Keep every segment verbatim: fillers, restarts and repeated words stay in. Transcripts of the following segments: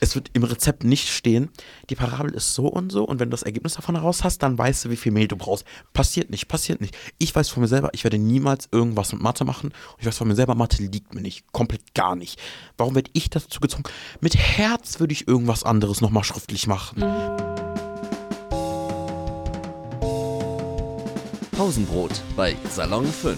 Es wird im Rezept nicht stehen, die Parabel ist so und so und wenn du das Ergebnis davon heraus hast, dann weißt du, wie viel Mehl du brauchst. Passiert nicht, passiert nicht. Ich weiß von mir selber, ich werde niemals irgendwas mit Mathe machen und ich weiß von mir selber, Mathe liegt mir nicht, komplett gar nicht. Warum werde ich dazu gezwungen? Mit Herz würde ich irgendwas anderes nochmal schriftlich machen. Pausenbrot bei Salon fünf.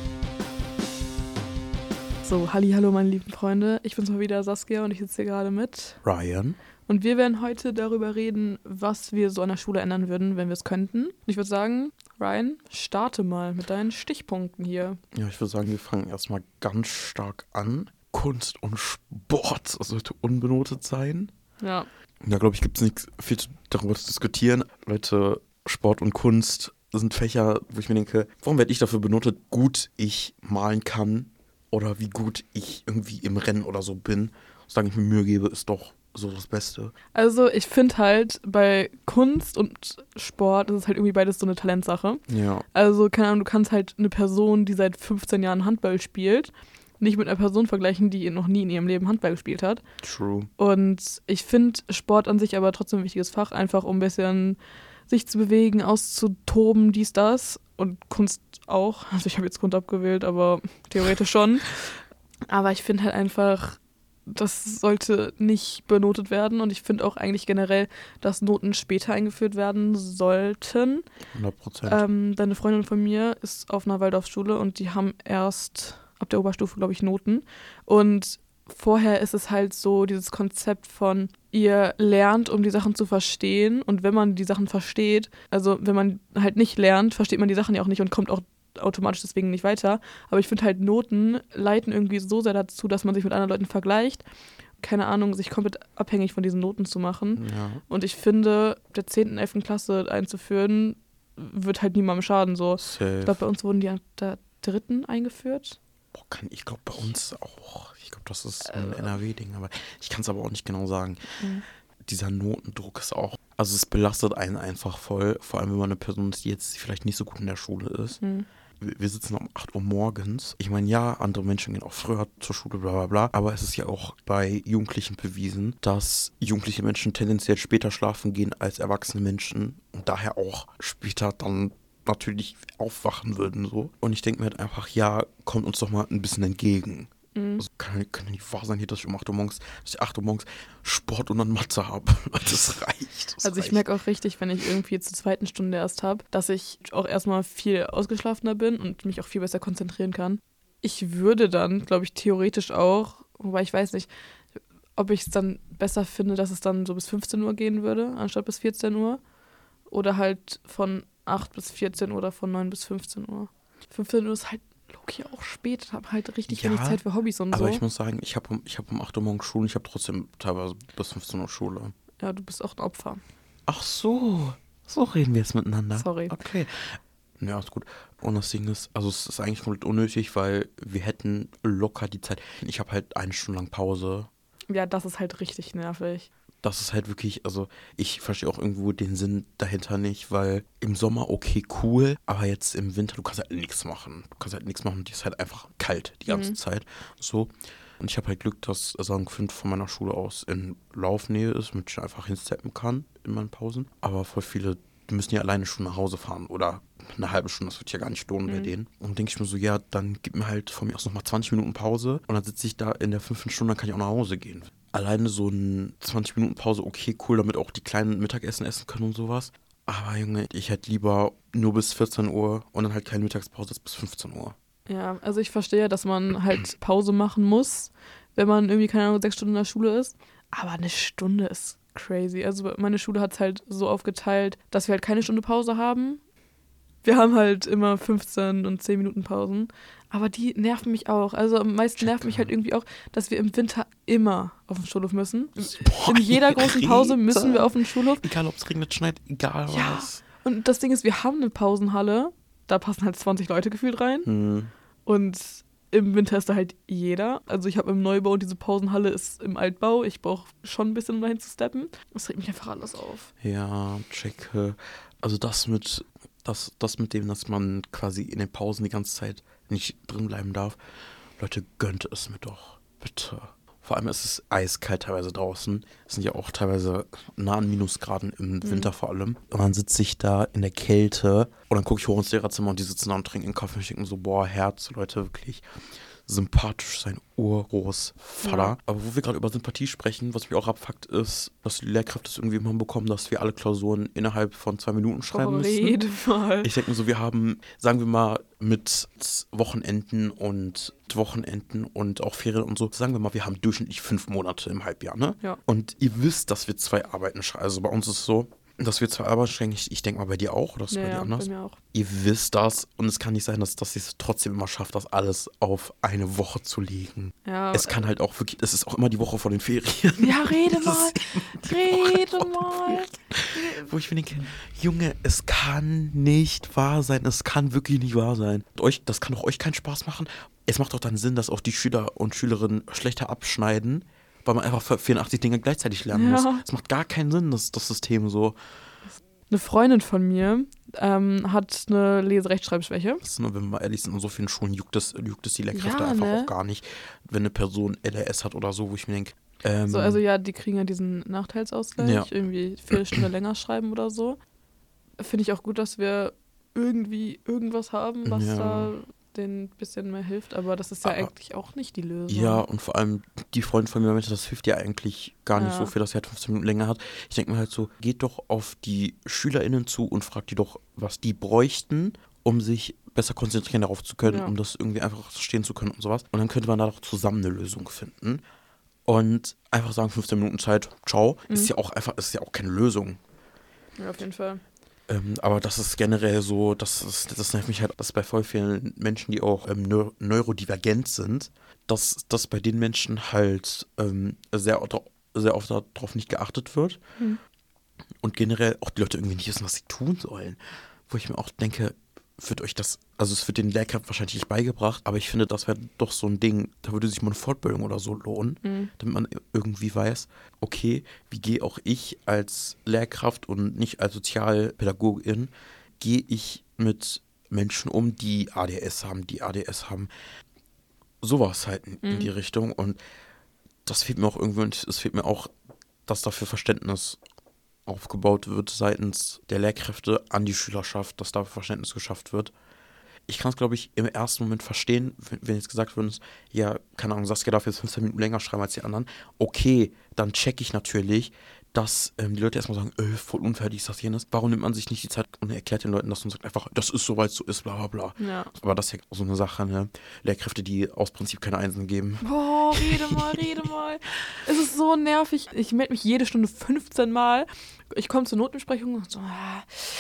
So, hallihallo meine lieben Freunde, ich bin's mal wieder, Saskia, und ich sitze hier gerade mit Ryan. Und wir werden heute darüber reden, was wir so an der Schule ändern würden, wenn wir es könnten. Und ich würde sagen, Ryan, starte mal mit deinen Stichpunkten hier. Ja, ich würde sagen, wir fangen erstmal ganz stark an. Kunst und Sport sollte unbenotet sein. Ja. Da glaube ich, gibt es nichts viel darüber zu diskutieren. Leute, Sport und Kunst sind Fächer, wo ich mir denke, warum werde ich dafür benotet, gut ich malen kann oder wie gut ich irgendwie im Rennen oder so bin. Solange ich mir Mühe gebe, ist doch so das Beste. Also ich finde halt, bei Kunst und Sport ist es halt irgendwie beides so eine Talentsache. Ja. Also, keine Ahnung, du kannst halt eine Person, die seit fünfzehn Jahren Handball spielt, nicht mit einer Person vergleichen, die noch nie in ihrem Leben Handball gespielt hat. True. Und ich finde Sport an sich aber trotzdem ein wichtiges Fach, einfach um ein bisschen sich zu bewegen, auszutoben, dies, das. Und Kunst auch. Also ich habe jetzt Kunst abgewählt, aber theoretisch schon. Aber ich finde halt einfach, das sollte nicht benotet werden. Und ich finde auch eigentlich generell, dass Noten später eingeführt werden sollten. hundert Prozent. Ähm, deine Freundin von mir ist auf einer Waldorfschule und die haben erst ab der Oberstufe, glaube ich, Noten. Und vorher ist es halt so dieses Konzept von, ihr lernt, um die Sachen zu verstehen. Und wenn man die Sachen versteht, also wenn man halt nicht lernt, versteht man die Sachen ja auch nicht und kommt auch automatisch deswegen nicht weiter. Aber ich finde halt, Noten leiten irgendwie so sehr dazu, dass man sich mit anderen Leuten vergleicht. Keine Ahnung, sich komplett abhängig von diesen Noten zu machen. Ja. Und ich finde, der zehnten, elften Klasse einzuführen, wird halt niemandem schaden. So. Safe. Ich glaube, bei uns wurden die an der dritten eingeführt. Boah, kann, ich glaube, bei uns auch. Ich glaube, das ist ein Äh. N R W-Ding, aber ich kann es aber auch nicht genau sagen. Mhm. Dieser Notendruck ist auch, also es belastet einen einfach voll, vor allem wenn man eine Person ist, die jetzt vielleicht nicht so gut in der Schule ist. Mhm. Wir wir sitzen um acht Uhr morgens. Ich meine, ja, andere Menschen gehen auch früher zur Schule, bla bla bla, aber es ist ja auch bei Jugendlichen bewiesen, dass jugendliche Menschen tendenziell später schlafen gehen als erwachsene Menschen und daher auch später dann natürlich aufwachen würden so. Und ich denke mir halt einfach, ja, kommt uns doch mal ein bisschen entgegen. Mhm. Also kann, kann ja nicht wahr sein hier, dass ich um acht Uhr morgens, dass ich acht Uhr morgens Sport und dann Mathe habe. Das reicht. Das Also ich reicht. merke auch richtig, wenn ich irgendwie zur zweiten Stunde erst habe, dass ich auch erstmal viel ausgeschlafener bin und mich auch viel besser konzentrieren kann. Ich würde dann, glaube ich, theoretisch auch, wobei ich weiß nicht, ob ich es dann besser finde, dass es dann so bis fünfzehn Uhr gehen würde, anstatt bis vierzehn Uhr. Oder halt von acht bis vierzehn Uhr oder von neun bis fünfzehn Uhr. fünfzehn Uhr ist halt okay, auch spät, habe halt richtig Ja, wenig Zeit für Hobbys und Aber so. ich muss sagen, ich habe um, ich hab um acht Uhr morgens Schule und ich habe trotzdem teilweise bis fünfzehn Uhr Schule. Ja, du bist auch ein Opfer. Ach so, so reden wir jetzt miteinander. Sorry. Okay. Ja, ist gut. Und das Ding ist, also es ist eigentlich komplett unnötig, weil wir hätten locker die Zeit. Ich habe halt eine Stunde lang Pause. Ja, das ist halt richtig nervig. Das ist halt wirklich, also ich verstehe auch irgendwo den Sinn dahinter nicht, weil im Sommer okay, cool, aber jetzt im Winter, du kannst halt nichts machen. Du kannst halt nichts machen, die ist halt einfach kalt die ganze Mhm. Zeit. So. Und ich habe halt Glück, dass Salon fünf von meiner Schule aus in Laufnähe ist, mit ich einfach hinsteppen kann in meinen Pausen. Aber voll viele, die müssen ja alleine schon nach Hause fahren oder eine halbe Stunde, das wird ja gar nicht lohnen bei Mhm. denen. Und denke ich mir so, ja, dann gib mir halt von mir aus nochmal zwanzig Minuten Pause und dann sitze ich da in der fünften Stunde, dann kann ich auch nach Hause gehen. Alleine so ein zwanzig Minuten Pause, okay, cool, damit auch die Kleinen Mittagessen essen können und sowas. Aber Junge, ich hätte lieber nur bis vierzehn Uhr und dann halt keine Mittagspause als bis fünfzehn Uhr. Ja, also ich verstehe, dass man halt Pause machen muss, wenn man irgendwie, keine Ahnung, sechs Stunden in der Schule ist. Aber eine Stunde ist crazy. Also meine Schule hat es halt so aufgeteilt, dass wir halt keine Stunde Pause haben. Wir haben halt immer fünfzehn und zehn Minuten Pausen. Aber die nerven mich auch. Also am meisten nervt mich halt irgendwie auch, dass wir im Winter immer auf den Schulhof müssen. Boah, In jeder großen Pause müssen wir auf den Schulhof. Egal, ob es regnet, schneit, egal Ja. was. Und das Ding ist, wir haben eine Pausenhalle. Da passen halt zwanzig Leute gefühlt rein. Hm. Und im Winter ist da halt jeder. Also ich habe im Neubau und diese Pausenhalle ist im Altbau. Ich brauche schon ein bisschen, um dahin zu steppen. Das regt mich einfach alles auf. Ja, checke. Also das mit, das, das mit dem, dass man quasi in den Pausen die ganze Zeit nicht drin bleiben darf. Leute, gönnt es mir doch. Bitte. Vor allem ist es eiskalt teilweise draußen. Es sind ja auch teilweise nah an Minusgraden im Winter vor allem. Und dann sitze ich da in der Kälte und dann gucke ich hoch ins Lehrerzimmer und die sitzen da und trinken einen Kaffee und ich denke mir so, boah, Herz, Leute, wirklich sympathisch sein Urgroßvater. Ja. Aber wo wir gerade über Sympathie sprechen, was mich auch abfuckt, ist, dass die Lehrkräfte es irgendwie hinbekommen, dass wir alle Klausuren innerhalb von zwei Minuten schreiben Oh, müssen. rede mal. Ich denke mir so, wir haben, sagen wir mal, mit Wochenenden und Wochenenden und auch Ferien und so, sagen wir mal, wir haben durchschnittlich fünf Monate im Halbjahr, ne? Ja. Und ihr wisst, dass wir zwei Arbeiten schreiben. Also bei uns ist es so, dass wir zwei Arbeiten schreiben. Ich, ich denke mal bei dir auch, oder ist es Ja, bei dir ja, anders? bei mir auch. Ihr wisst das und es kann nicht sein, dass, dass ihr es trotzdem immer schafft, das alles auf eine Woche zu legen. Ja, Es kann halt auch wirklich, es ist auch immer die Woche vor den Ferien. Ja, rede Das mal. ist Rede mal. Wo ich mir denke, Junge, es kann nicht wahr sein. Es kann wirklich nicht wahr sein. Und euch, das kann doch euch keinen Spaß machen. Es macht doch dann Sinn, dass auch die Schüler und Schülerinnen schlechter abschneiden, weil man einfach vierundachtzig Dinge gleichzeitig lernen Ja. muss. Es macht gar keinen Sinn, das, das System so. Eine Freundin von mir ähm, hat eine Lese-Rechtschreibschwäche. Das ist nur, wenn wir mal ehrlich sind, in so vielen Schulen juckt es, juckt es die Lehrkräfte Ja, einfach ne? auch gar nicht, wenn eine Person L R S hat oder so, wo ich mir denke, ähm, So, also ja, die kriegen ja diesen Nachteilsausgleich, Ja. irgendwie vier Stunden länger schreiben oder so. Finde ich auch gut, dass wir irgendwie irgendwas haben, was Ja. da denen ein bisschen mehr hilft, aber das ist ja Aber- eigentlich auch nicht die Lösung. ja, und vor allem die Freundin von mir meinte, das hilft ja eigentlich gar nicht Ja. so viel, dass sie halt fünfzehn Minuten länger hat. Ich denke mir halt so, geht doch auf die SchülerInnen zu und fragt die doch, was die bräuchten, um sich besser konzentrieren darauf zu können, Ja. um das irgendwie einfach verstehen zu können und sowas. Und dann könnte man da doch zusammen eine Lösung finden. Und einfach sagen, fünfzehn Minuten Zeit, ciao, Mhm. ist ja auch einfach, ist ja auch keine Lösung. Ja, auf jeden Fall. Ähm, aber das ist generell so, das, ist, das nervt mich halt, dass bei voll vielen Menschen, die auch ähm, neu neurodivergent sind, dass, dass bei den Menschen halt ähm, sehr, sehr oft darauf nicht geachtet wird. Mhm. Und generell auch die Leute irgendwie nicht wissen, was sie tun sollen. Wo ich mir auch denke, wird euch das, also es wird den Lehrkräften wahrscheinlich nicht beigebracht, aber ich finde, das wäre doch so ein Ding, da würde sich mal eine Fortbildung oder so lohnen, Mhm. damit man irgendwie weiß, okay, wie gehe auch ich als Lehrkraft und nicht als Sozialpädagogin, gehe ich mit Menschen um, die A D S haben, die A D S haben. Sowas halt in, in Mhm. die Richtung. Und das fehlt mir auch irgendwie, und es fehlt mir auch, dass dafür Verständnis aufgebaut wird seitens der Lehrkräfte an die Schülerschaft, dass dafür Verständnis geschafft wird. Ich kann es, glaube ich, im ersten Moment verstehen, wenn, wenn jetzt gesagt wird, ja, keine Ahnung, Saskia darf jetzt fünfzehn Minuten länger schreiben als die anderen. Okay, dann checke ich natürlich, dass ähm, die Leute erstmal sagen, äh, voll unfertig ist das jenes. Warum nimmt man sich nicht die Zeit und erklärt den Leuten das und sagt einfach, das ist so, weil es so ist, bla bla bla. Ja. Aber das ist ja so eine Sache, ne? Lehrkräfte, die aus Prinzip keine Einsen geben. Boah, rede mal, rede mal. Es ist so nervig. Ich melde mich jede Stunde fünfzehn Mal. Ich komme zur Notbesprechung und so, ah,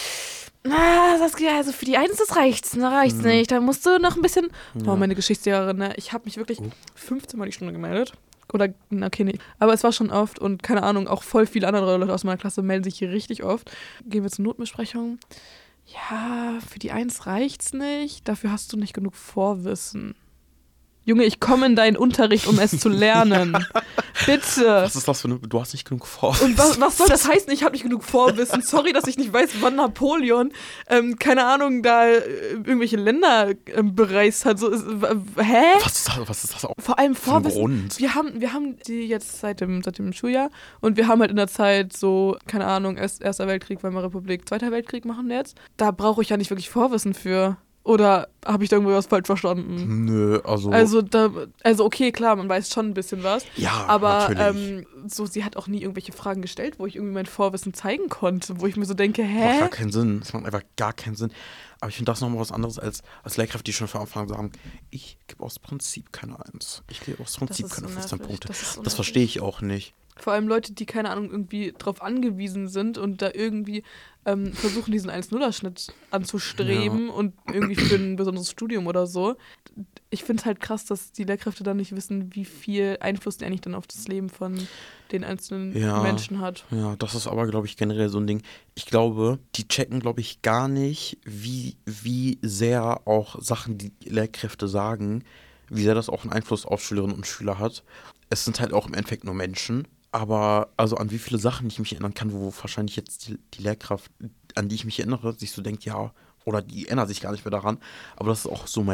ah, Saskia, also für die Eins, das reicht's, ne, reicht's Mhm. nicht. Da musst du noch ein bisschen. Ja. Boah, meine Geschichtslehrerin, ne, ich habe mich wirklich Oh. fünfzehn Mal die Stunde gemeldet. Oder, na, okay, nicht. Aber es war schon oft und keine Ahnung, auch voll viele andere Leute aus meiner Klasse melden sich hier richtig oft. Gehen wir zur Notbesprechung. Ja, für die Eins reicht's nicht. Dafür hast du nicht genug Vorwissen. Junge, ich komme in deinen Unterricht, um es zu lernen. Bitte. Was ist das für eine, du hast nicht genug vor. Und was, was soll das heißen? Ich habe nicht genug Vorwissen. Sorry, dass ich nicht weiß, wann Napoleon, ähm, keine Ahnung, da äh, irgendwelche Länder ähm, bereist hat. So, ist, äh, hä? Was ist das, was ist das auch Vor allem für ein Vorwissen. Grund? Wir haben, wir haben die jetzt seit dem, seit dem Schuljahr und wir haben halt in der Zeit so, keine Ahnung, Erst, Erster Weltkrieg, Weimarer Republik, Zweiter Weltkrieg machen wir jetzt. Da brauche ich ja nicht wirklich Vorwissen für. Oder habe ich da irgendwo was falsch verstanden? Nö, also, Also, da, also okay, klar, man weiß schon ein bisschen was. ja, Aber natürlich. ähm, so, sie hat auch nie irgendwelche Fragen gestellt, wo ich irgendwie mein Vorwissen zeigen konnte, wo ich mir so denke, Das macht hä? gar keinen Sinn. Das macht einfach gar keinen Sinn. Aber ich finde das nochmal was anderes als, als Lehrkräfte, die schon von Anfang an sagen, ich gebe aus Prinzip keine Eins. Ich gebe aus Prinzip ist keine so fünfzehn nervig. Punkte. Das ist so Das nervig. verstehe ich auch nicht. Vor allem Leute, die, keine Ahnung, irgendwie drauf angewiesen sind und da irgendwie ähm, versuchen, diesen eins Komma null-Schnitt anzustreben und irgendwie für ein besonderes Studium oder so. Ich finde es halt krass, dass die Lehrkräfte dann nicht wissen, wie viel Einfluss die eigentlich dann auf das Leben von den einzelnen Ja. Menschen hat. Ja, das ist aber, glaube ich, generell so ein Ding. Ich glaube, die checken, glaube ich, gar nicht, wie, wie sehr auch Sachen, die Lehrkräfte sagen, wie sehr das auch einen Einfluss auf Schülerinnen und Schüler hat. Es sind halt auch im Endeffekt nur Menschen. Aber also an wie viele Sachen ich mich erinnern kann, wo wahrscheinlich jetzt die, die Lehrkraft, an die ich mich erinnere, sich so denkt, ja, oder die erinnert sich gar nicht mehr daran. Aber das ist auch so mein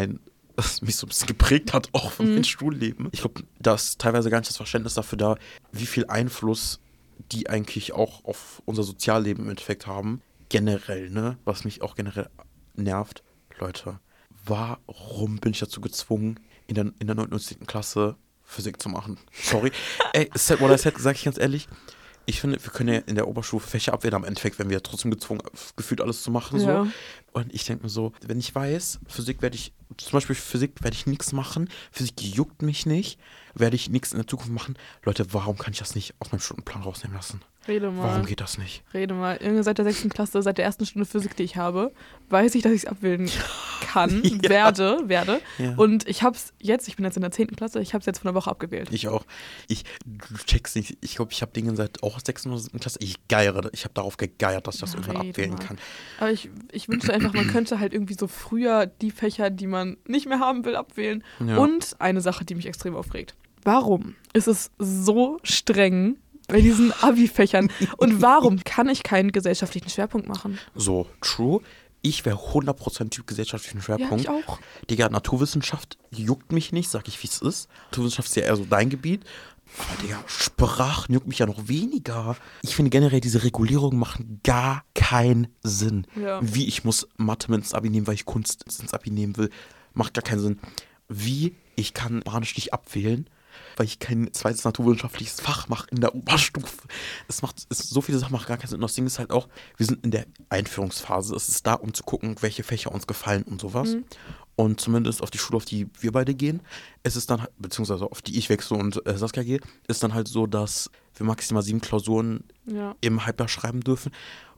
das mich so ein bisschen geprägt hat, auch von Mhm. meinem Schulleben. Ich glaube, da ist teilweise gar nicht das Verständnis dafür da, wie viel Einfluss die eigentlich auch auf unser Sozialleben im Endeffekt haben. Generell, ne? Was mich auch generell nervt. Leute, warum bin ich dazu gezwungen, in der, in der neunten und zehnten Klasse Physik zu machen? Sorry. Ey, said what I said, sag ich ganz ehrlich. Ich finde, wir können ja in der Oberstufe Fächer abwählen, am Endeffekt werden wir trotzdem gezwungen, gefühlt alles zu machen. So. Ja. Und ich denke mir so, wenn ich weiß, Physik werde ich, zum Beispiel Physik werde ich nichts machen, Physik juckt mich nicht, werde ich nichts in der Zukunft machen. Leute, warum kann ich das nicht aus meinem Stundenplan rausnehmen lassen? Rede mal. Warum geht das nicht? Rede mal. Irgendwie seit der sechsten Klasse, seit der ersten Stunde Physik, die ich habe, weiß ich, dass ich es abwählen kann, Ja. werde, werde. Ja. Und ich habe es jetzt, ich bin jetzt in der zehnten Klasse, ich habe es jetzt von der Woche abgewählt. Ich auch. Ich, du checkst nicht, ich glaube, ich habe Dinge seit auch sechsten oder siebten Klasse, ich geiere, ich habe darauf gegeiert, dass ich das Ja, irgendwann rede abwählen mal. kann. Aber ich, ich wünschte einfach, man könnte halt irgendwie so früher die Fächer, die man nicht mehr haben will, abwählen. Ja. Und eine Sache, die mich extrem aufregt. Warum ist es so streng bei diesen Abi-Fächern? Und warum kann ich keinen gesellschaftlichen Schwerpunkt machen? So, true. Ich wäre hundert Prozent Typ gesellschaftlichen Ja, Schwerpunkt. ich auch. Digga, Naturwissenschaft juckt mich nicht, sag ich, wie es ist. Naturwissenschaft ist ja eher so dein Gebiet. Aber Digga, Sprachen juckt mich ja noch weniger. Ich finde generell, diese Regulierungen machen gar keinen Sinn. Ja. Wie ich muss Mathe mit ins Abi nehmen, weil ich Kunst ins Abi nehmen will, macht gar keinen Sinn. Wie ich kann Spanisch nicht abwählen, weil ich kein zweites naturwissenschaftliches Fach mache in der Oberstufe. Es macht, es, so viele Sachen machen gar keinen Sinn. Und das Ding ist halt auch, wir sind in der Einführungsphase. Es ist da, um zu gucken, welche Fächer uns gefallen und sowas. Mhm. Und zumindest auf die Schule, auf die wir beide gehen, ist es dann, beziehungsweise auf die ich wechsle und äh, Saskia gehe, ist dann halt so, dass wir maximal sieben Klausuren Ja. im Halbjahr schreiben dürfen.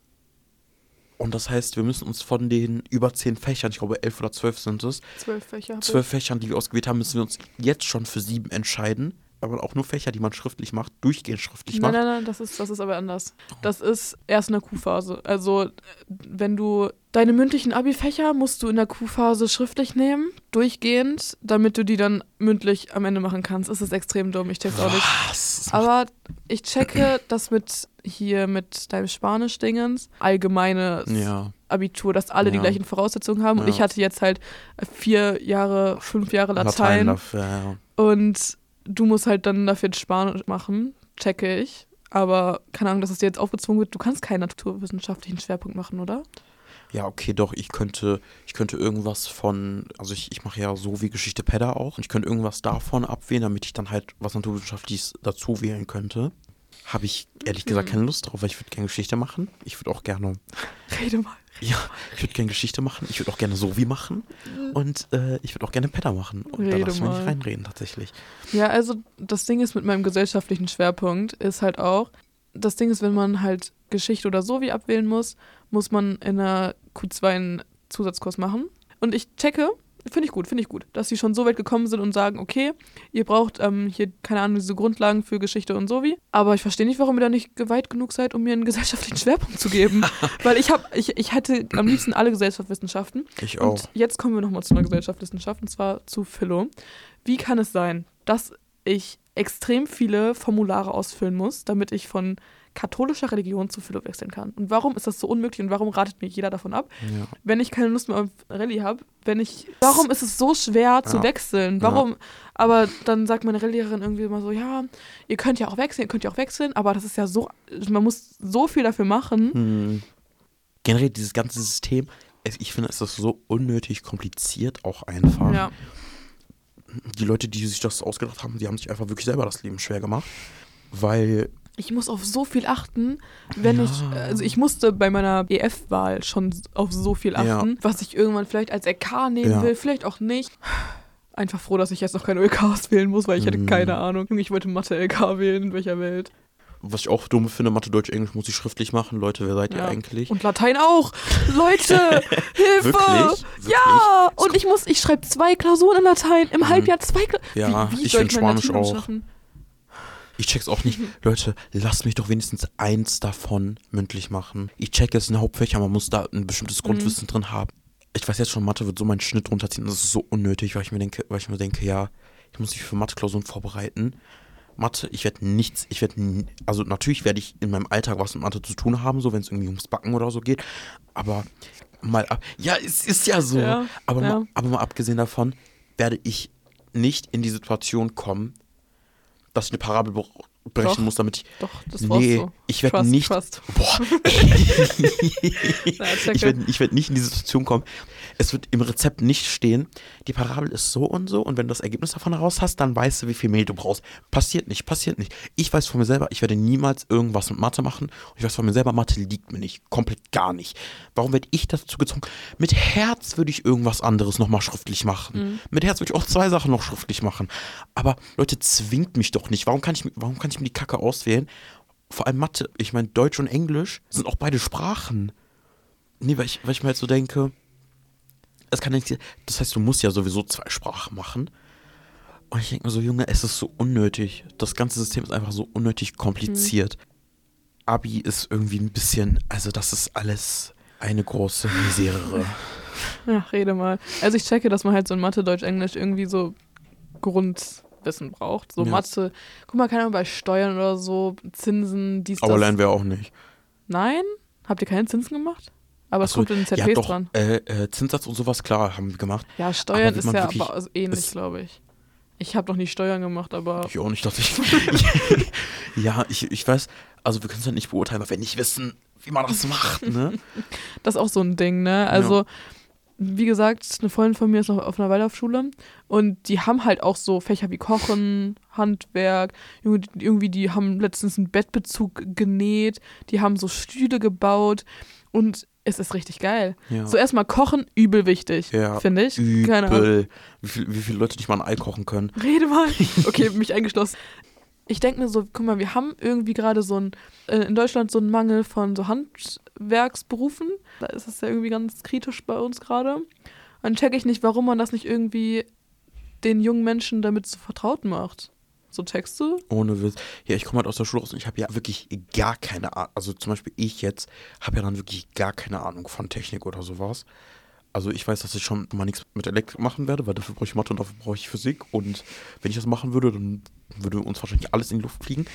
Und das heißt, wir müssen uns von den über zehn Fächern, ich glaube elf oder zwölf sind es, Zwölf Fächer. hab zwölf Fächern, die wir ausgewählt haben, müssen wir uns jetzt schon für sieben entscheiden. Aber auch nur Fächer, die man schriftlich macht, durchgehend schriftlich ich. Nein, macht. nein, nein, das ist, das ist aber anders. Das ist erst in der Q-Phase. Also, äh, wenn du deine mündlichen Abi-Fächer musst du in der Q-Phase schriftlich nehmen, durchgehend, damit du die dann mündlich am Ende machen kannst. Das ist extrem dumm, ich check's auch nicht. Was? Aber ich checke das mit hier mit deinem Spanisch-Dingens, allgemeines Ja, Abitur, dass alle die Ja. gleichen Voraussetzungen haben. Und Ja. ich hatte jetzt halt vier Jahre, fünf Jahre Latein. Latein dafür, ja. Und du musst halt dann dafür Spanisch machen, checke ich. Aber keine Ahnung, dass es dir jetzt aufgezwungen wird. Du kannst keinen naturwissenschaftlichen Schwerpunkt machen, oder? Ja, okay, doch, ich könnte, ich könnte irgendwas von, also ich, ich mache ja so wie Geschichte Pedda auch. Und ich könnte irgendwas davon abwählen, damit ich dann halt was Naturwissenschaftliches dazu wählen könnte. Habe ich ehrlich gesagt Mhm. keine Lust drauf, weil ich würde gerne Geschichte machen. Ich würde auch gerne, Rede mal. ja, ich würde gerne Geschichte machen. Ich würde auch gerne so wie machen. Und äh, ich würde auch gerne Pedda machen. Und da Rede lass ich mir mal. nicht reinreden, tatsächlich. Ja, also das Ding ist mit meinem gesellschaftlichen Schwerpunkt ist halt auch, das Ding ist, wenn man halt Geschichte oder so wie abwählen muss, muss man in der Q zwei einen Zusatzkurs machen. Und ich checke, finde ich gut, finde ich gut, dass sie schon so weit gekommen sind und sagen, okay, ihr braucht ähm, hier, keine Ahnung, diese Grundlagen für Geschichte und so wie. Aber ich verstehe nicht, warum ihr da nicht weit genug seid, um mir einen gesellschaftlichen Schwerpunkt zu geben. Weil ich habe, ich, ich hätte am liebsten alle Gesellschaftswissenschaften. Ich auch. Und jetzt kommen wir nochmal zu einer Gesellschaftswissenschaft, und zwar zu Philo. Wie kann es sein, dass ich extrem viele Formulare ausfüllen muss, damit ich von katholischer Religion zu Philo wechseln kann? Und warum ist das so unmöglich und warum ratet mir jeder davon ab, Ja. wenn ich keine Lust mehr auf Rallye habe? Wenn ich, warum ist es so schwer zu Ja. wechseln? Warum? Aber dann sagt meine Rallye-Lehrerin irgendwie immer so, ja, ihr könnt ja auch wechseln, ihr könnt ja auch wechseln, aber das ist ja so, man muss so viel dafür machen. Hm. Generell dieses ganze System, es- ich finde, es ist so unnötig kompliziert auch einfach. Ja. Die Leute, die sich das ausgedacht haben, die haben sich einfach wirklich selber das Leben schwer gemacht. Weil, Ich muss auf so viel achten, wenn Ja. ich, also ich musste bei meiner E F-Wahl schon auf so viel Ja. achten, was ich irgendwann vielleicht als L K nehmen Ja. will, vielleicht auch nicht. Einfach froh, dass ich jetzt noch keine L K auswählen muss, weil ich hätte Mhm. keine Ahnung. Ich wollte Mathe-L K wählen, in welcher Welt. was ich auch dumm finde, Mathe, Deutsch, Englisch muss ich schriftlich machen. Leute, wer seid ihr Ja. eigentlich? Und Latein auch. Leute, Hilfe! Wirklich? Wirklich? Ja! Und ich muss, ich schreibe zwei Klausuren in Latein, im Mhm. Halbjahr zwei Klausuren. Ja, wie, wie ich soll find ich mein Spanisch Latinum auch. schaffen? Ich check's auch nicht. Leute, lasst mich doch wenigstens eins davon mündlich machen. Ich check es in Hauptfächer, man muss da ein bestimmtes Mhm. Grundwissen drin haben. Ich weiß jetzt schon, Mathe wird so meinen Schnitt runterziehen. Das ist so unnötig, weil ich mir denke, weil ich mir denke, ja, ich muss mich für Mathe-Klausuren vorbereiten. Mathe, ich werde nichts, ich werde, also natürlich werde ich in meinem Alltag was mit Mathe zu tun haben, so wenn es irgendwie ums Backen oder so geht. Aber mal ab, ja, es ist ja so. Ja, aber, ja. Mal, aber mal abgesehen davon, werde ich nicht in die Situation kommen, dass ich eine Parabel be- brechen Doch. muss, damit ich... Doch, das brauchst Nee, du. ich werde Trust, nicht... trust. Boah. Na, checke. ich werde ich werd nicht in diese Situation kommen. Es wird im Rezept nicht stehen, die Parabel ist so und so und wenn du das Ergebnis davon heraus hast, dann weißt du, wie viel Mehl du brauchst. Passiert nicht, passiert nicht. Ich weiß von mir selber, ich werde niemals irgendwas mit Mathe machen und ich weiß von mir selber, Mathe liegt mir nicht. Komplett gar nicht. Warum werde ich dazu gezwungen? Mit Herz würde ich irgendwas anderes nochmal schriftlich machen. Mhm. Mit Herz würde ich auch zwei Sachen noch schriftlich machen. Aber Leute, zwingt mich doch nicht. Warum kann ich, warum kann ich mir die Kacke auswählen? Vor allem Mathe, ich meine, Deutsch und Englisch sind auch beide Sprachen. Nee, weil ich, weil ich mir halt so denke, es kann nicht, das heißt, du musst ja sowieso zwei Sprachen machen. Und ich denke mir so, Junge, es ist so unnötig. Das ganze System ist einfach so unnötig kompliziert. Mhm. Abi ist irgendwie ein bisschen, also das ist alles eine große Misere. Ja, rede mal. Also ich checke, dass man halt so in Mathe, Deutsch, Englisch irgendwie so Grundwissen braucht. So Ja. Mathe, guck mal, keine Ahnung, bei Steuern oder so, Zinsen, dies, Aber das. lernen wir auch nicht. Nein? Habt ihr keine Zinsen gemacht? Aber es Achso, kommt in den Z ja, Ps doch, dran. Äh, äh, Zinssatz und sowas, klar, haben wir gemacht. Ja, Steuern aber wie ist man ja wirklich- aber ähnlich, ist- glaube ich. Ich habe noch nie Steuern gemacht, aber Ich auch nicht, dass ich... ja, ich, ich weiß, also wir können es halt nicht beurteilen, weil wir nicht wissen, wie man das macht, ne? das ist auch so ein Ding, ne? Also, wie gesagt, eine Freundin von mir ist noch auf einer Waldorfschule und die haben halt auch so Fächer wie Kochen, Handwerk, irgendwie, irgendwie die haben letztens einen Bettbezug genäht, die haben so Stühle gebaut und es ist richtig geil. Ja. So erstmal Kochen, übel wichtig, Ja, finde ich. Keine Ahnung. Übel. Wie, viel, wie viele Leute nicht mal ein Ei kochen können. Rede mal. Okay, mich eingeschlossen. Ich denke mir so, guck mal, wir haben irgendwie gerade so ein, äh, in Deutschland so einen Mangel von so Handwerksberufen. Da ist es ja irgendwie ganz kritisch bei uns gerade. Dann checke ich nicht, warum man das nicht irgendwie den jungen Menschen damit so vertraut macht. So checkst du? Ohne Witz. Ja, ich komme halt aus der Schule raus und ich habe ja wirklich gar keine Ahnung. Also zum Beispiel ich jetzt habe ja dann wirklich gar keine Ahnung von Technik oder sowas. Also ich weiß, dass ich schon mal nichts mit Elektrik machen werde, weil dafür brauche ich Mathe und dafür brauche ich Physik. Und wenn ich das machen würde, dann würde uns wahrscheinlich alles in die Luft fliegen.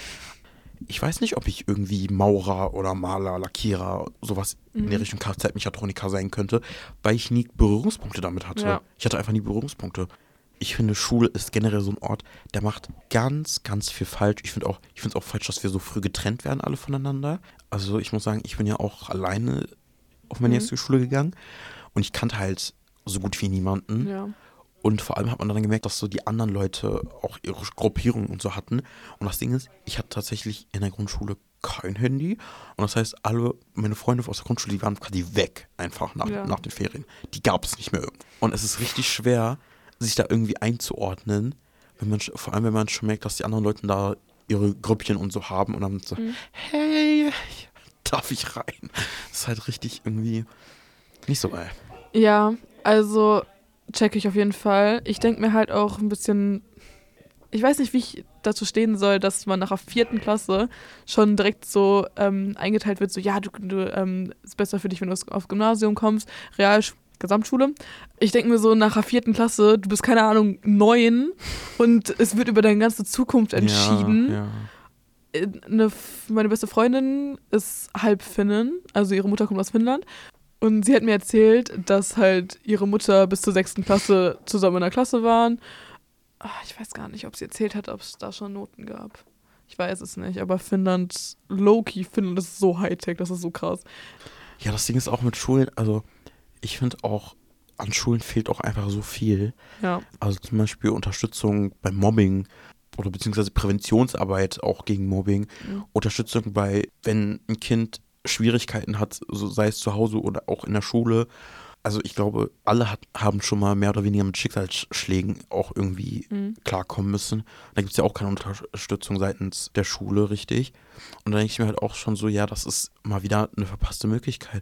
Ich weiß nicht, ob ich irgendwie Maurer oder Maler, Lackierer, sowas Mhm. in der Richtung Kfz-Mechatroniker sein könnte, weil ich nie Berührungspunkte damit hatte. Ja. Ich hatte einfach nie Berührungspunkte. Ich finde, Schule ist generell so ein Ort, der macht ganz, ganz viel falsch. Ich finde auch, ich finde es auch falsch, dass wir so früh getrennt werden alle voneinander. Also ich muss sagen, ich bin ja auch alleine auf meine Mhm. erste Schule gegangen und ich kannte halt so gut wie niemanden. Ja. Und vor allem hat man dann gemerkt, dass so die anderen Leute auch ihre Gruppierungen und so hatten. Und das Ding ist, ich hatte tatsächlich in der Grundschule kein Handy. Und das heißt, alle meine Freunde aus der Grundschule, die waren quasi weg, einfach nach, Ja. nach den Ferien. Die gab es nicht mehr. Und es ist richtig schwer, sich da irgendwie einzuordnen, wenn man, vor allem wenn man schon merkt, dass die anderen Leute da ihre Grüppchen und so haben und dann so, Mhm. hey, darf ich rein? Das ist halt richtig irgendwie nicht so geil. Ja, also checke ich auf jeden Fall. Ich denke mir halt auch ein bisschen, ich weiß nicht, wie ich dazu stehen soll, dass man nach der vierten Klasse schon direkt so ähm, eingeteilt wird, so ja, du, du ähm, ist besser für dich, wenn du aufs Gymnasium kommst, Real Gesamtschule. Ich denke mir so, nach der vierten Klasse, du bist, keine Ahnung, neun und es wird über deine ganze Zukunft entschieden. Ja, ja. Eine, meine beste Freundin ist halb Finnin, also ihre Mutter kommt aus Finnland. Und sie hat mir erzählt, dass halt ihre Mutter bis zur sechsten Klasse zusammen in der Klasse waren. Ach, ich weiß gar nicht, ob sie erzählt hat, ob es da schon Noten gab. Ich weiß es nicht, aber Finnland, low-key, Finnland ist so Hightech, das ist so krass. Ja, das Ding ist auch mit Schulen, also ich finde auch, an Schulen fehlt auch einfach so viel. Ja. Also zum Beispiel Unterstützung beim Mobbing oder beziehungsweise Präventionsarbeit auch gegen Mobbing. Mhm. Unterstützung bei, wenn ein Kind Schwierigkeiten hat, so sei es zu Hause oder auch in der Schule. Also ich glaube, alle hat, haben schon mal mehr oder weniger mit Schicksalsschlägen auch irgendwie Mhm. klarkommen müssen. Da gibt es ja auch keine Unterstützung seitens der Schule, richtig. Und da denke ich mir halt auch schon so, ja, das ist mal wieder eine verpasste Möglichkeit.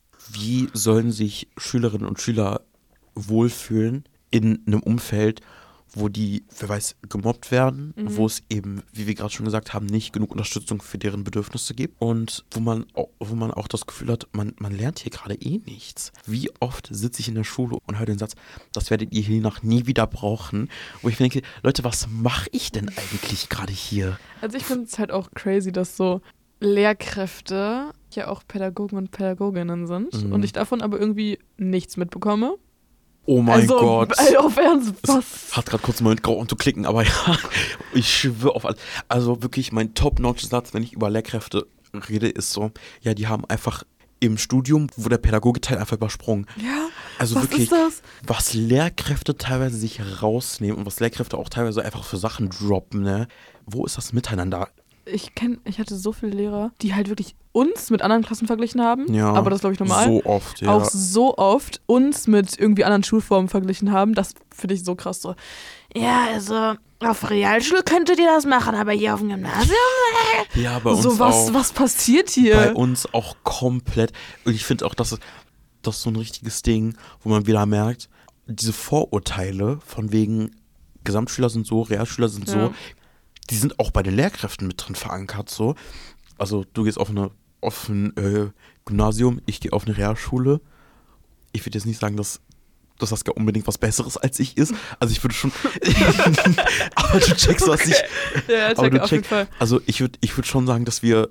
Wie sollen sich Schülerinnen und Schüler wohlfühlen in einem Umfeld, wo die, wer weiß, gemobbt werden, Mhm. wo es eben, wie wir gerade schon gesagt haben, nicht genug Unterstützung für deren Bedürfnisse gibt und wo man auch, wo man auch das Gefühl hat, man, man lernt hier gerade eh nichts. Wie oft sitze ich in der Schule und höre den Satz, das werdet ihr hiernach nie wieder brauchen, wo ich mir denke, Leute, was mache ich denn eigentlich gerade hier? Also ich finde es halt auch crazy, dass so Lehrkräfte ja auch Pädagogen und Pädagoginnen sind Mhm. und ich davon aber irgendwie nichts mitbekomme. Oh mein also, Gott. Also auf Ernst, was? Es hat gerade kurz einen Moment grau zu klicken, aber ja, ich schwöre auf alles. Also wirklich mein Top-Notch-Satz, wenn ich über Lehrkräfte rede, ist so, ja, die haben einfach im Studium, wo der Pädagogikteil einfach übersprungen. Ja, also was wirklich, ist das? Was Lehrkräfte teilweise sich rausnehmen und was Lehrkräfte auch teilweise einfach für Sachen droppen, ne? Wo ist das Miteinander? Ich kenn, ich hatte so viele Lehrer, die halt wirklich uns mit anderen Klassen verglichen haben, Ja, aber das glaube ich normal. So oft, ja. Auch so oft uns mit irgendwie anderen Schulformen verglichen haben, das finde ich so krass so. Ja, also auf Realschule könntet ihr das machen, aber hier auf dem Gymnasium? Äh. Ja, bei uns so, was, auch. was passiert hier? Bei uns auch komplett. Und ich finde auch, das ist, das ist so ein richtiges Ding, wo man wieder merkt, diese Vorurteile von wegen Gesamtschüler sind so, Realschüler sind so, Ja. die sind auch bei den Lehrkräften mit drin verankert, so. Also du gehst auf, eine, auf ein äh, Gymnasium, ich gehe auf eine Realschule. Ich würde jetzt nicht sagen, dass, dass das gar unbedingt was Besseres als ich ist. Also ich würde schon... aber du checkst, was ich... Ja, check aber du auf check, jeden Fall. Also ich würde ich würd schon sagen, dass wir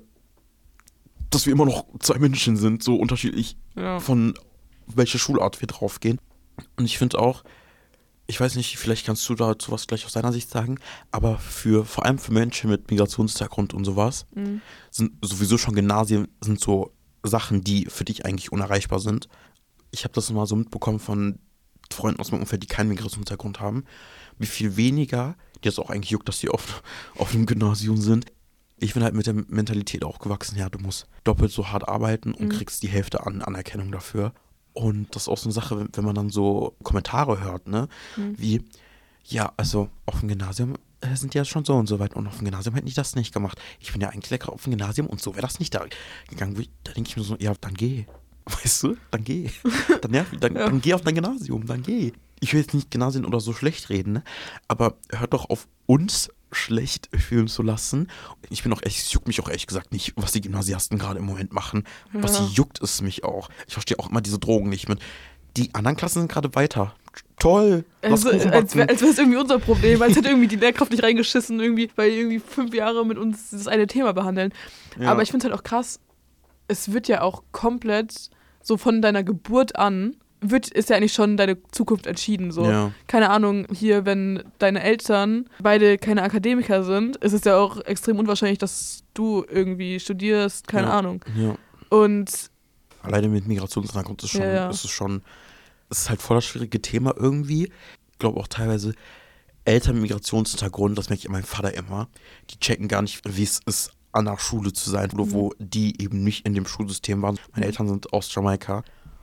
dass wir immer noch zwei Menschen sind, so unterschiedlich Ja. von welche Schulart wir draufgehen. Und ich finde auch, ich weiß nicht, vielleicht kannst du dazu was gleich aus deiner Sicht sagen, aber für vor allem für Menschen mit Migrationshintergrund und sowas Mhm. sind sowieso schon Gymnasien sind so Sachen, die für dich eigentlich unerreichbar sind. Ich habe das mal so mitbekommen von Freunden aus meinem Umfeld, die keinen Migrationshintergrund haben, wie viel weniger, die das auch eigentlich juckt, dass die auf, auf einem Gymnasium sind. Ich bin halt mit der Mentalität auch gewachsen, ja, du musst doppelt so hart arbeiten und Mhm. kriegst die Hälfte an Anerkennung dafür. Und das ist auch so eine Sache, wenn, wenn man dann so Kommentare hört, ne, Mhm. wie, ja, also auf dem Gymnasium äh, sind die ja schon so und so weit und auf dem Gymnasium hätte ich das nicht gemacht. Ich bin ja eigentlich lecker auf dem Gymnasium und so wäre das nicht da gegangen. Wo ich- Da denke ich mir so, ja, dann geh. Weißt du, dann geh. Dann, ja, dann, Ja. dann geh auf dein Gymnasium, dann geh. Ich will jetzt nicht Gymnasien oder so schlecht reden, ne? Aber hört doch auf, uns schlecht fühlen zu lassen. Ich bin auch echt, es juckt mich auch ehrlich gesagt nicht, was die Gymnasiasten gerade im Moment machen. Was Ja. juckt es mich auch. Ich verstehe auch immer diese Drogen nicht mit. Die anderen Klassen sind gerade weiter. Toll. Lass Also, Kuchen als wäre backen. es irgendwie unser Problem, als hätte irgendwie die Lehrkraft nicht reingeschissen, irgendwie, weil die irgendwie fünf Jahre mit uns das eine Thema behandeln. Ja. Aber ich finde es halt auch krass, es wird ja auch komplett so von deiner Geburt an, wird, ist ja eigentlich schon deine Zukunft entschieden. So. Ja. Keine Ahnung, hier, wenn deine Eltern beide keine Akademiker sind, ist es ja auch extrem unwahrscheinlich, dass du irgendwie studierst, keine Ja. Ahnung. Ja. Und Alleine mit Migrationshintergrund ist schon, Ja, ja. ist es schon, es ist halt voll das schwierige Thema irgendwie. Ich glaube auch teilweise Eltern mit Migrationshintergrund, das merke ich an meinem Vater immer, die checken gar nicht, wie es ist, an der Schule zu sein, oder Mhm. wo die eben nicht in dem Schulsystem waren. Meine Mhm. Eltern sind aus Jamaika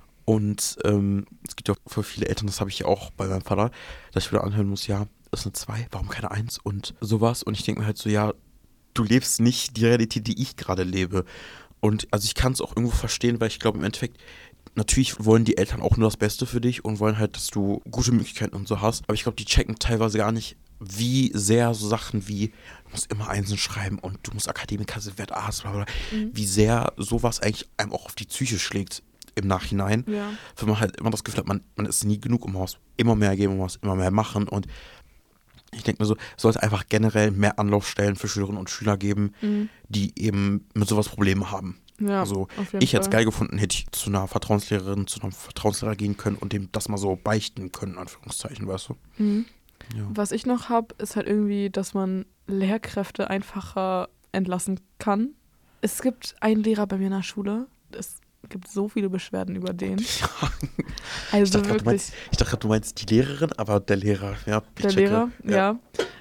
und ähm, es gibt ja auch für viele Eltern, das habe ich ja auch bei meinem Vater, dass ich wieder anhören muss, ja, das ist eine zwei, warum keine eins und sowas. Und ich denke mir halt so, ja, du lebst nicht die Realität, die ich gerade lebe. Und also ich kann es auch irgendwo verstehen, weil ich glaube im Endeffekt, natürlich wollen die Eltern auch nur das Beste für dich und wollen halt, dass du gute Möglichkeiten und so hast. Aber ich glaube, die checken teilweise gar nicht, wie sehr so Sachen wie, du musst immer Einsen schreiben und du musst Akademiker sein, werd Arzt, bla bla, Mhm. wie sehr sowas eigentlich einem auch auf die Psyche schlägt im Nachhinein. ja. Wenn man halt immer das Gefühl hat, man, man ist nie genug und man muss immer mehr geben, man muss immer mehr machen. Und ich denke mir so, es sollte einfach generell mehr Anlaufstellen für Schülerinnen und Schüler geben, Mhm. die eben mit sowas Probleme haben. Ja, Also auf jeden ich hätte es Fall. geil gefunden, hätte ich zu einer Vertrauenslehrerin, zu einem Vertrauenslehrer gehen können und dem das mal so beichten können, in Anführungszeichen, weißt du? Mhm. Ja. Was ich noch habe, ist halt irgendwie, dass man Lehrkräfte einfacher entlassen kann. Es gibt einen Lehrer bei mir in der Schule, es gibt so viele Beschwerden über den. Ich Also dachte, grad, du wirklich, meinst, ich dachte, grad, du meinst die Lehrerin, aber der Lehrer, ja. Ich der checke. Lehrer, ja.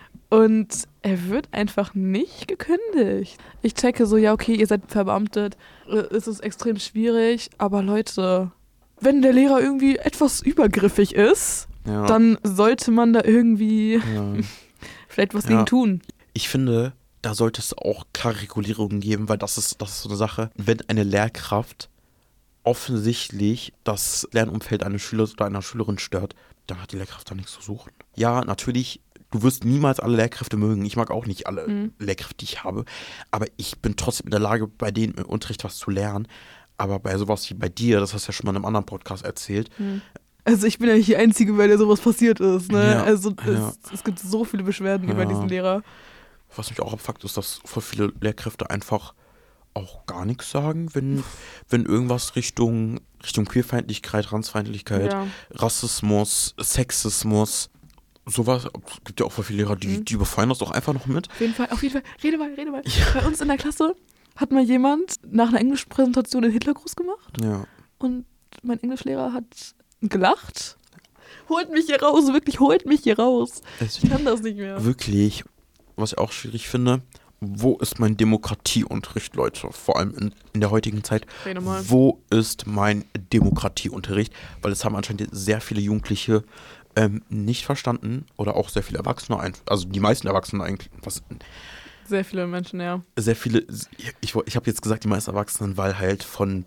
Und er wird einfach nicht gekündigt. Ich checke so, ja, okay, ihr seid verbeamtet, äh, es ist extrem schwierig, aber Leute, wenn der Lehrer irgendwie etwas übergriffig ist, Ja. dann sollte man da irgendwie ja. vielleicht was Ja. gegen tun. Ich finde, da sollte es auch klare Regulierungen geben, weil das ist, das ist so eine Sache, wenn eine Lehrkraft offensichtlich das Lernumfeld eines Schülers oder einer Schülerin stört, dann hat die Lehrkraft da nichts zu suchen. Ja, natürlich, du wirst niemals alle Lehrkräfte mögen. Ich mag auch nicht alle Mhm. Lehrkräfte, die ich habe, aber ich bin trotzdem in der Lage, bei denen im Unterricht was zu lernen. Aber bei sowas wie bei dir, das hast du ja schon mal in einem anderen Podcast erzählt, Also ich bin ja nicht die Einzige, bei der sowas passiert ist. Ne? Ja, also ja. es, es gibt so viele Beschwerden Ja. über diesen Lehrer. was mich auch abfuckt, ist, dass voll viele Lehrkräfte einfach auch gar nichts sagen, wenn, wenn irgendwas Richtung, Richtung Queerfeindlichkeit, Transfeindlichkeit, Ja. Rassismus, Sexismus, sowas, es gibt ja auch voll viele Lehrer, die, Mhm. die befeuern das auch einfach noch mit. Auf jeden Fall, auf jeden Fall. Rede mal, rede mal. Bei uns in der Klasse hat mal jemand nach einer Englischpräsentation den Hitlergruß gemacht Ja. und mein Englischlehrer hat gelacht. Holt mich hier raus, wirklich, holt mich hier raus. Es Ich kann das nicht mehr. wirklich, was ich auch schwierig finde, wo ist mein Demokratieunterricht, Leute? Vor allem in, in der heutigen Zeit. Rede mal. Wo ist mein Demokratieunterricht? Weil es haben anscheinend sehr viele Jugendliche ähm, nicht verstanden oder auch sehr viele Erwachsene, ein- also die meisten Erwachsene eigentlich, was, Sehr viele Menschen, ja. sehr viele, ich, ich habe jetzt gesagt die meisten Erwachsenen, weil halt von,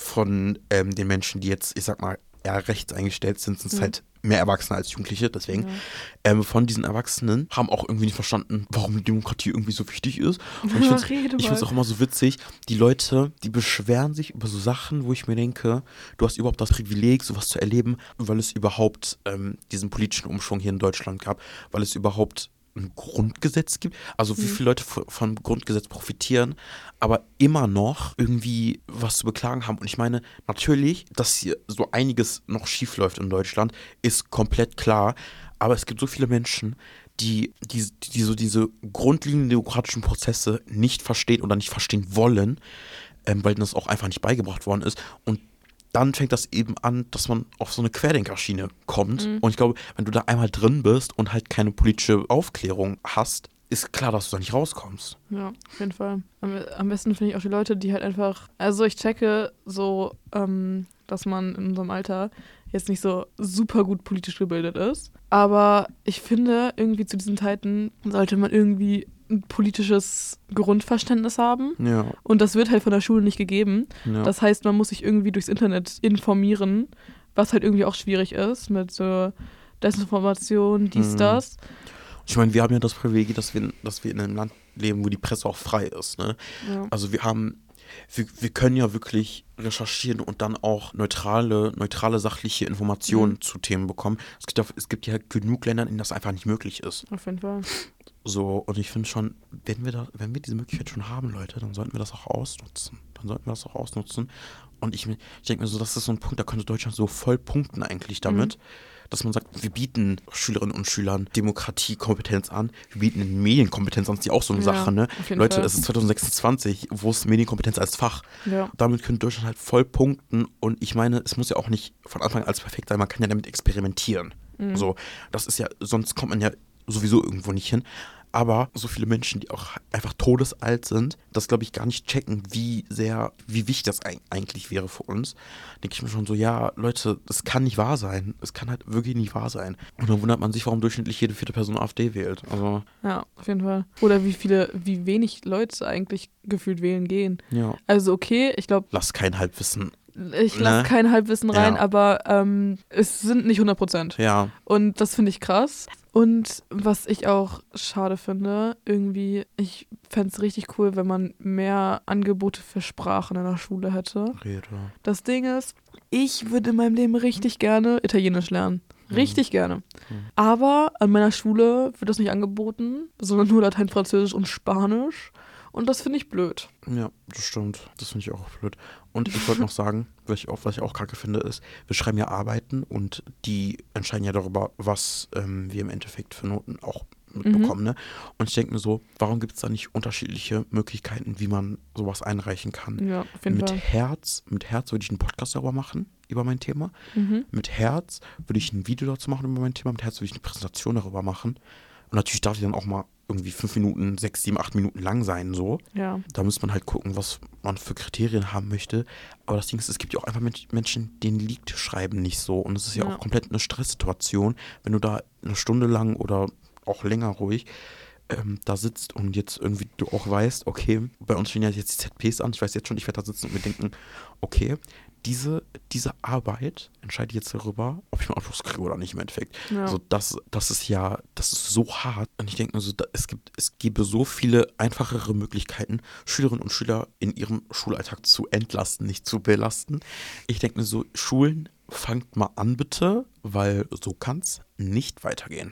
von ähm, den Menschen, die jetzt, ich sag mal, eher rechts eingestellt sind, sind es Mhm. halt mehr Erwachsene als Jugendliche, deswegen. Ja. Ähm, von diesen Erwachsenen haben auch irgendwie nicht verstanden, warum Demokratie irgendwie so wichtig ist. Und ich finde Rede ich mal. es auch immer so witzig, die Leute, die beschweren sich über so Sachen, wo ich mir denke, du hast überhaupt das Privileg, sowas zu erleben, weil es überhaupt ähm, diesen politischen Umschwung hier in Deutschland gab, weil es überhaupt ein Grundgesetz gibt. Also wie Mhm. viele Leute v- vom Grundgesetz profitieren, aber immer noch irgendwie was zu beklagen haben. Und ich meine, natürlich, dass hier so einiges noch schief läuft in Deutschland, ist komplett klar. Aber es gibt so viele Menschen, die, die, die so diese grundlegenden demokratischen Prozesse nicht verstehen oder nicht verstehen wollen, ähm, weil das auch einfach nicht beigebracht worden ist. Und dann fängt das eben an, dass man auf so eine Querdenkerschiene kommt. Mhm. Und ich glaube, wenn du da einmal drin bist und halt keine politische Aufklärung hast, ist klar, dass du da nicht rauskommst. Ja, auf jeden Fall. Am, am besten finde ich auch die Leute, die halt einfach, also ich checke so, ähm, dass man in unserem Alter jetzt nicht so super gut politisch gebildet ist. Aber ich finde, irgendwie zu diesen Zeiten sollte man irgendwie ein politisches Grundverständnis haben. Ja, Und das wird halt von der Schule nicht gegeben. ja. Das heißt, man muss sich irgendwie durchs Internet informieren, was halt irgendwie auch schwierig ist mit so Desinformation, dies, Mhm. das. Ich meine, wir haben ja das Privileg, dass wir, dass wir in einem Land leben, wo die Presse auch frei ist. Ne? Ja. Also wir haben, wir, wir können ja wirklich recherchieren und dann auch neutrale, neutrale sachliche Informationen Mhm. zu Themen bekommen. Es gibt, ja, es gibt ja genug Länder, in denen das einfach nicht möglich ist. Auf jeden Fall. So, und ich finde schon, wenn wir da, wenn wir diese Möglichkeit schon haben, Leute, dann sollten wir das auch ausnutzen. Dann sollten wir das auch ausnutzen. Und ich, ich denke mir so, das ist so ein Punkt, da könnte Deutschland so voll punkten eigentlich damit, dass man sagt, wir bieten Schülerinnen und Schülern Demokratiekompetenz an, wir bieten ihnen Medienkompetenz an, das ist ja auch so eine Ja, Sache, ne? auf jeden Leute, Fall. es ist zwanzig sechsundzwanzig, wo ist Medienkompetenz als Fach? Ja. Damit könnte Deutschland halt voll punkten und ich meine, es muss ja auch nicht von Anfang an alles perfekt sein, man kann ja damit experimentieren. Mhm. So, das ist ja, sonst kommt man ja sowieso irgendwo nicht hin. Aber so viele Menschen, die auch einfach todesalt sind, das glaube ich gar nicht checken, wie sehr, wie wichtig das eig- eigentlich wäre für uns. Denke ich mir schon so, ja, Leute, das kann nicht wahr sein. Es kann halt wirklich nicht wahr sein. Und dann wundert man sich, warum durchschnittlich jede vierte Person AfD wählt. Also, Ja, auf jeden Fall. Oder wie viele, wie wenig Leute eigentlich gefühlt wählen gehen. ja, Also okay, ich glaube, lass kein Halbwissen. ich lasse Ne? kein Halbwissen rein, Ja. aber ähm, es sind nicht hundert Prozent. Ja, Und das finde ich krass. Und was ich auch schade finde, irgendwie, ich fände es richtig cool, wenn man mehr Angebote für Sprachen in der Schule hätte. Rede. Das Ding ist, ich würde in meinem Leben richtig gerne Italienisch lernen. Richtig gerne. Mhm. Aber an meiner Schule wird das nicht angeboten, sondern nur Latein, Französisch und Spanisch. Und das finde ich blöd. Ja, das stimmt. Das finde ich auch blöd. Und ich wollte noch sagen, was ich auch, was ich auch kacke finde, ist, wir schreiben ja Arbeiten und die entscheiden ja darüber, was ähm, wir im Endeffekt für Noten auch mitbekommen. Ne? Und ich denke mir so, warum gibt es da nicht unterschiedliche Möglichkeiten, wie man sowas einreichen kann? Ja, auf jeden Mit Fall. Herz, mit Herz würde ich einen Podcast darüber machen, über mein Thema. Mhm. Mit Herz würde ich ein Video dazu machen über mein Thema. Mit Herz würde ich eine Präsentation darüber machen. Und natürlich darf die dann auch mal irgendwie fünf Minuten, sechs, sieben, acht Minuten lang sein, so. Ja. Da muss man halt gucken, was man für Kriterien haben möchte. Aber das Ding ist, es gibt ja auch einfach Men- Menschen, denen liegt Schreiben nicht so. Und es ist ja, Ja. auch komplett eine Stresssituation, wenn du da eine Stunde lang oder auch länger ruhig ähm, da sitzt und jetzt irgendwie du auch weißt, okay, bei uns stehen ja jetzt die Z Ps an. Ich weiß jetzt schon, ich werde da sitzen und mir denken, okay, diese, diese Arbeit entscheidet jetzt darüber, ob ich einen Abschluss kriege oder nicht im Endeffekt. Ja. Also das, das ist ja, das ist so hart. Und ich denke mir so, da, es gibt, es gäbe so viele einfachere Möglichkeiten, Schülerinnen und Schüler in ihrem Schulalltag zu entlasten, nicht zu belasten. Ich denke mir so, Schulen, fangt mal an bitte, weil so kann es nicht weitergehen.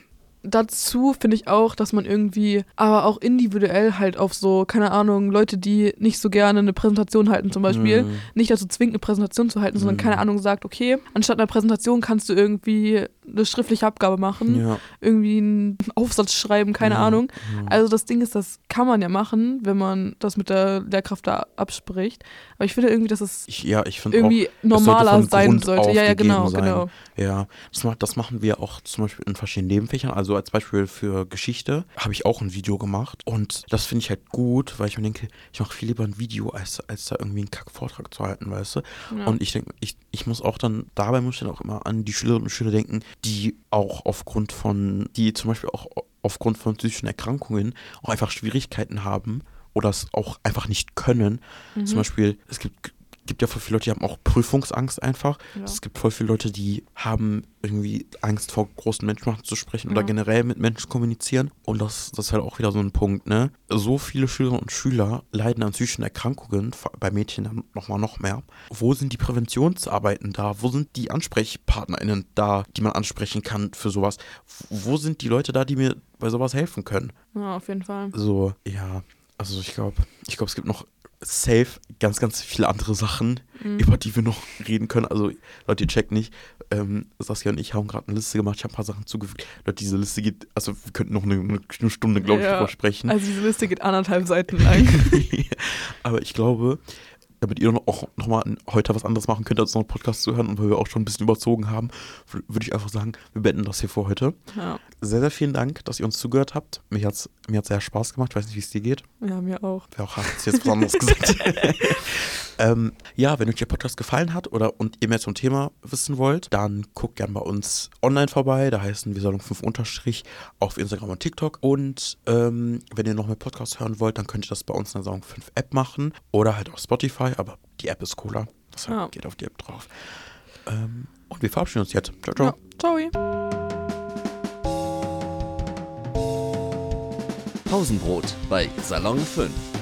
dazu finde ich auch, dass man irgendwie, aber auch individuell halt auf so, keine Ahnung, Leute, die nicht so gerne eine Präsentation halten zum Beispiel, Mhm. nicht dazu zwingt, eine Präsentation zu halten, sondern Mhm. keine Ahnung sagt, okay, anstatt einer Präsentation kannst du irgendwie eine schriftliche Abgabe machen, Ja. irgendwie einen Aufsatz schreiben, keine ja. Ahnung. Ja. Also das Ding ist, das kann man ja machen, wenn man das mit der Lehrkraft da abspricht. Aber ich finde irgendwie, dass es Ich, ja, ich finde auch, irgendwie es sollte normaler von sein Grund sollte. auf Ja, ja, gegeben genau, sein. genau. Ja, das, macht, das machen wir auch zum Beispiel in verschiedenen Nebenfächern. Also als Beispiel für Geschichte habe ich auch ein Video gemacht. Und das finde ich halt gut, weil ich mir denke, ich mache viel lieber ein Video, als, als da irgendwie einen Kack-Vortrag zu halten, weißt du? Ja. Und ich denke, ich, ich muss auch dann, dabei muss ich dann auch immer an die Schülerinnen und Schüler denken, die auch aufgrund von, die zum Beispiel auch aufgrund von psychischen Erkrankungen auch einfach Schwierigkeiten haben oder es auch einfach nicht können. Mhm. Zum Beispiel, es gibt, gibt ja voll viele Leute, die haben auch Prüfungsangst einfach. Ja. Es gibt voll viele Leute, die haben irgendwie Angst vor großen Menschenmassen zu sprechen oder Ja. generell mit Menschen kommunizieren. Und das, das ist halt auch wieder so ein Punkt, ne? So viele Schülerinnen und Schüler leiden an psychischen Erkrankungen, bei Mädchen dann nochmal noch mehr. Wo sind die Präventionsarbeiten da? Wo sind die AnsprechpartnerInnen da, die man ansprechen kann für sowas? Wo sind die Leute da, die mir bei sowas helfen können? Ja, auf jeden Fall. So, ja, also ich glaube, ich glaube, es gibt noch safe ganz, ganz viele andere Sachen, Mhm. über die wir noch reden können. Also, Leute, ihr checkt nicht. Ähm, Saskia und ich haben gerade eine Liste gemacht. Ich habe ein paar Sachen zugefügt. Leute, diese Liste geht, also wir könnten noch eine, eine Stunde, glaube ich, Ja. drüber sprechen. Also diese Liste geht anderthalb Seiten lang. Aber ich glaube, damit ihr noch, auch nochmal heute was anderes machen könnt, als noch einen Podcast zu hören und weil wir auch schon ein bisschen überzogen haben, w- würde ich einfach sagen, wir beenden das hier für heute. Ja, Sehr, sehr vielen Dank, dass ihr uns zugehört habt. Mir hat es mir hat's sehr Spaß gemacht. Ich weiß nicht, wie es dir geht. ja, mir auch. Wer auch hat jetzt was anderes gesagt. ähm, ja, wenn euch der Podcast gefallen hat oder und ihr mehr zum Thema wissen wollt, dann guckt gerne bei uns online vorbei. Da heißen wir Salon fünf Unterstrich auf Instagram und TikTok. Und ähm, wenn ihr noch mehr Podcasts hören wollt, dann könnt ihr das bei uns in der Salon fünf App machen oder halt auf Spotify. Aber die App ist cooler. Deshalb Ja. geht auf die App drauf. Ähm, und wir verabschieden uns jetzt. Ciao, ciao. Ja, ciao. Pausenbrot bei Salon fünf.